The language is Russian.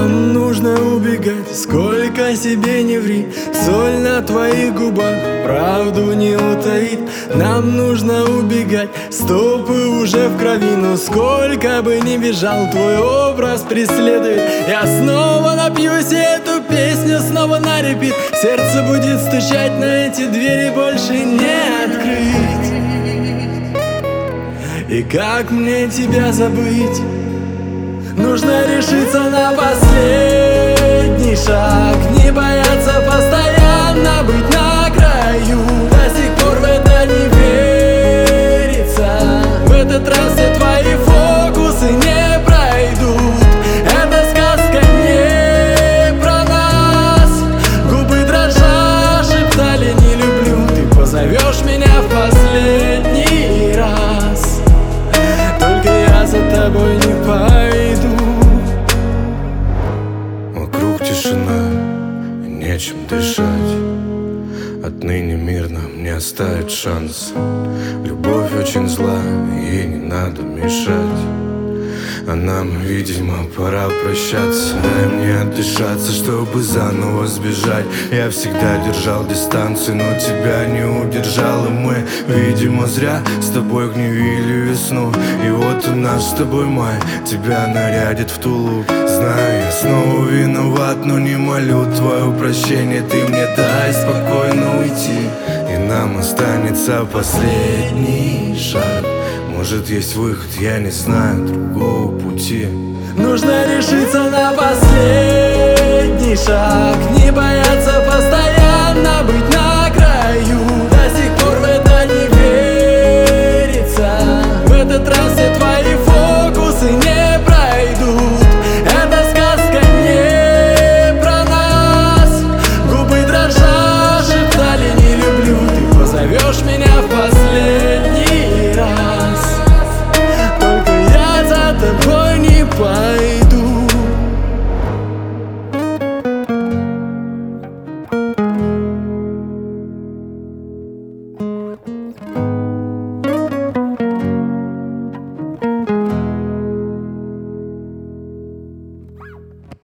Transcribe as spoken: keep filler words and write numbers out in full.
Нам нужно убегать, сколько себе не ври. Соль на твоих губах правду не утаит. Нам нужно убегать, стопы уже в крови. Но сколько бы ни бежал, твой образ преследует. Я снова напьюсь, и эту песню снова на репит. Сердце будет стучать, на эти двери больше не открыть. И как мне тебя забыть? Нужно решиться на последний шаг, не бояться постоянно быть на краю. До сих пор в это не верится. В этот раз все твои фокусы не пройдут. Эта сказка не про нас. Губы дрожа шептали не люблю. Ты позовешь меня в последний раз, только я за тобой не пойду. Вокруг тишина, и нечем дышать. Отныне мир нам не оставит шанс. Любовь очень зла, ей не надо мешать. А нам, видимо, пора прощаться. Дай мне отдышаться, чтобы заново сбежать. Я всегда держал дистанцию, но тебя не удержал. И мы, видимо, зря с тобой гневили весну. И вот у нас с тобой май тебя нарядит в тулуп. Знаю, я снова виноват, но не молю твое прощение. Ты мне дай спокойно уйти, и нам останется последний шаг. Может, есть выход, я не знаю другого пути. Нужно решиться на последний шаг, не бояться постоянно быть на краю. До сих пор в это не верится. В этот раз все твои фокусы не пройдут. Эта сказка не про нас. Губы дрожа шептали не люблю. Ты позовешь меня в последний